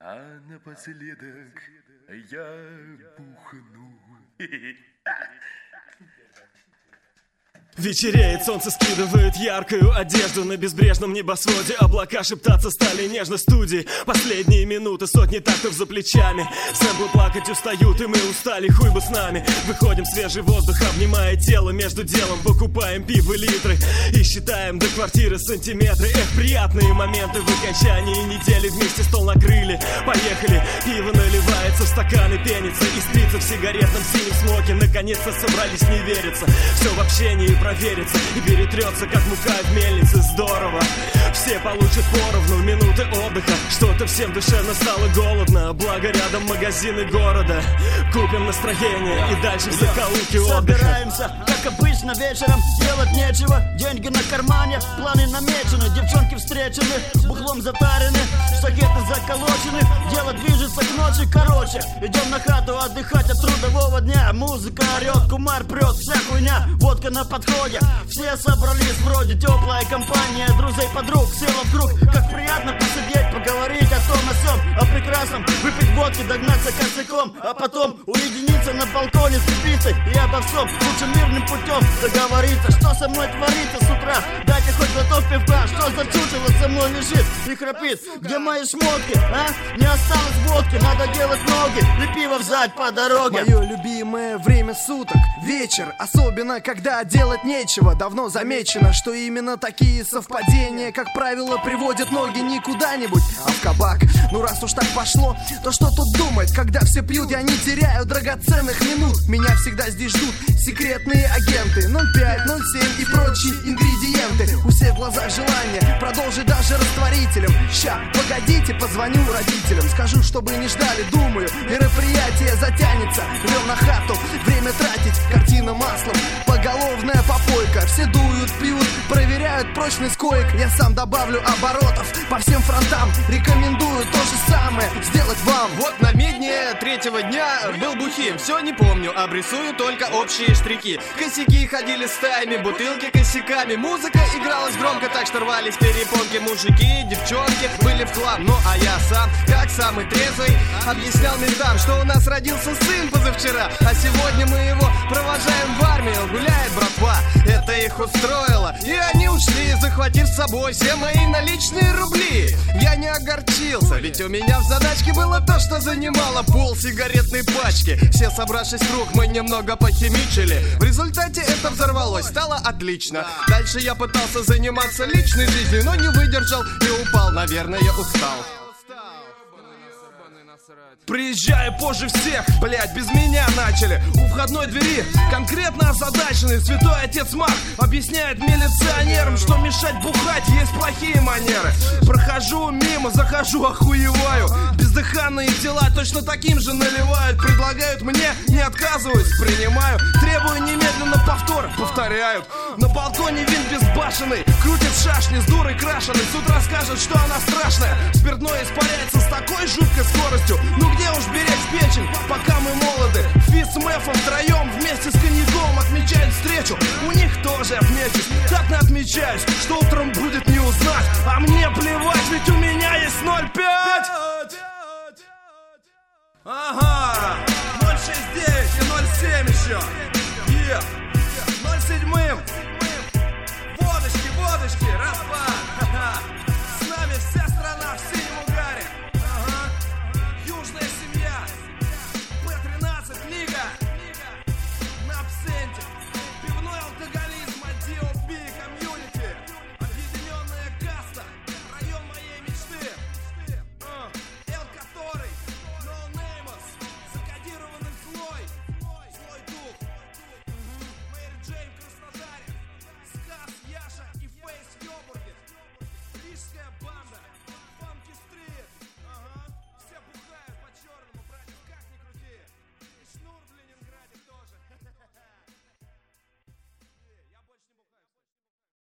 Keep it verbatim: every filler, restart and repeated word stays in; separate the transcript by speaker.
Speaker 1: А напоследок я бухну.
Speaker 2: Вечереет, солнце скидывает яркую одежду. На безбрежном небосводе облака шептаться стали нежно студии. Последние минуты, сотни тактов за плечами. Сэмплы плакать устают, и мы устали, хуй бы с нами. Выходим в свежий воздух, обнимая тело между делом. Покупаем пиво литры и считаем до квартиры сантиметры. Эх, приятные моменты в окончании недели. Вместе стол накрыли, поехали. Пиво наливается в стаканы, пенится, искрится в сигаретном синем смоке. Наконец-то собрались, не верится. Все в общении проверится и перетрется, как мука в мельнице. Здорово, все получат поровну минуты отдыха. Что-то всем душевно стало голодно. Благо рядом магазины города. Купим настроение и дальше в закоулке отдыха.
Speaker 3: Собираемся, как обычно, вечером. Делать нечего, деньги на кармане. Планы намечены, девчонки встречены. Бухлом затарены, штагеты заколочены. Дело движется к ночи, короче. Идем на хату отдыхать от трудового дня. Музыка орет, кумар прет, вся хуйня. Водка на подходе. Все собрались, вроде теплая компания друзей, подруг, села в круг. Как приятно посидеть, поговорить о том, о сём, о прекрасном. Выпить водки, догнаться косяком, а потом уединиться на балконе с певицей. И обо всем лучше мирным путем договориться. Что со мной творится с утра? Дайте хоть глоток пивка. Что за чучело со мной лежит и храпит? Где мои шмотки, а? Не осталось водки, надо делать ноги и пиво взять по дороге.
Speaker 4: Мое любимое время суток, вечер. Особенно, когда делать нечего. Давно замечено, что именно такие совпадения, как правило, приводят ноги не куда-нибудь, а в кабак. Ну раз уж так пошло, то что тут думать? Когда все пьют, я не теряю драгоценных минут. Меня всегда здесь ждут секретные агенты. ноль пять, ноль семь и прочие ингредиенты. У всех в глазах желание продолжить даже растворителем. Ща, погодите, позвоню родителям. Скажу, чтобы не ждали, думаю, мероприятие затянется. Рвем на хату, время тратить, картина маслом. Поголовная попойка, все дуют, пьют, проверяют прочность коек. Я сам добавлю оборотов по всем фронтам. Рекомендую то же самое сделать вам.
Speaker 5: Вот на медне третьего дня был бухим. Все не помню, обрисую только общие штрихи. Косяки ходили стаями, бутылки косяками. Музыка игралась громко, так что рвались перепонки. Мужики, девчонки были в хлам. Ну а я сам, как самый трезвый, объяснял ментам, что у нас родился сын позавчера, а сегодня мы его провожаем в армию. Гуляет братва, это их устроило, и они ушли, захватив с собой все мои наличные рубли. Я не огорчился, ведь у меня в задачке было то, что занимало пол сигаретной пачки. Все собравшись в круг, мы немного похимичили. В результате это взорвалось, стало отлично. Дальше я пытался заниматься личной жизнью, но не выдержал и упал, наверное, устал.
Speaker 2: Приезжаю позже всех, блять, без меня начали. У входной двери конкретно озадаченный святой отец Марк объясняет милиционерам, что мешать бухать есть плохие манеры. Прохожу мимо, захожу, охуеваю. Бездыханные тела точно таким же наливают. Предлагают мне, не отказываюсь, принимаю. Требую немедленно повтор, повторяют. На балконе винт безбашенный, крутит шашни с дурой крашеной. С утра скажет, что она страшная. Спиртное испаряется с такой жуткой скоростью. Ну где уж беречь печень, пока мы молоды. Физ с Мэфом втроем вместе с коньяком отмечают встречу. У них тоже отмечусь, так не отмечаюсь, что утром будет не узнать. А мне плевать, ведь у меня есть ноль пять. Ага, ноль шесть девять и ноль семь еще.